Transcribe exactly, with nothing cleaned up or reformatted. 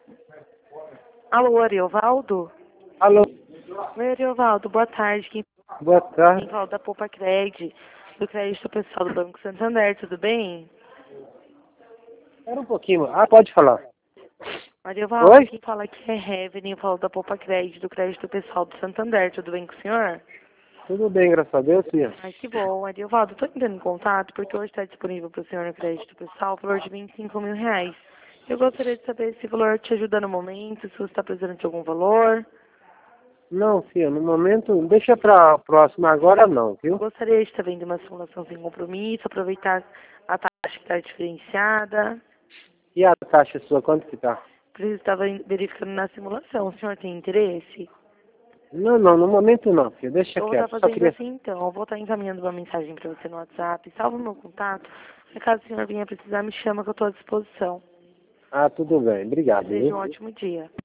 Alô, Ariovaldo? Alô, Oi, Ariovaldo, boa tarde. Quem boa tarde. quem fala da Poupa Cred, do crédito pessoal do Banco Santander, tudo bem? Espera um pouquinho. Ah, pode falar. Ariovaldo, Oi? quem fala aqui é Heaven, falo da Poupa Cred, do crédito pessoal do Santander, tudo bem com o senhor? Tudo bem, graças a Deus, sim. Ai, que bom. Ariovaldo, estou entrando em contato porque hoje está disponível para o senhor no crédito pessoal o valor de vinte e cinco mil reais. Eu gostaria de saber se esse valor te ajuda no momento, se você está precisando de algum valor. Não, filha, no momento, deixa pra próxima, agora não, Eu viu? gostaria de estar vendo uma simulação sem compromisso, aproveitar a taxa que está diferenciada. E a taxa sua, quanto que tá? Preciso estar ve- verificando na simulação. O senhor tem interesse? Não, não, no momento não, filha, deixa Eu vou estar quieto. Só fazendo queria... assim então. Eu vou estar encaminhando uma mensagem para você no WhatsApp. Salva o meu contato. E caso o senhor venha precisar, me chama que eu estou à disposição. Ah, tudo bem, obrigado, Desejo um viu? ótimo dia.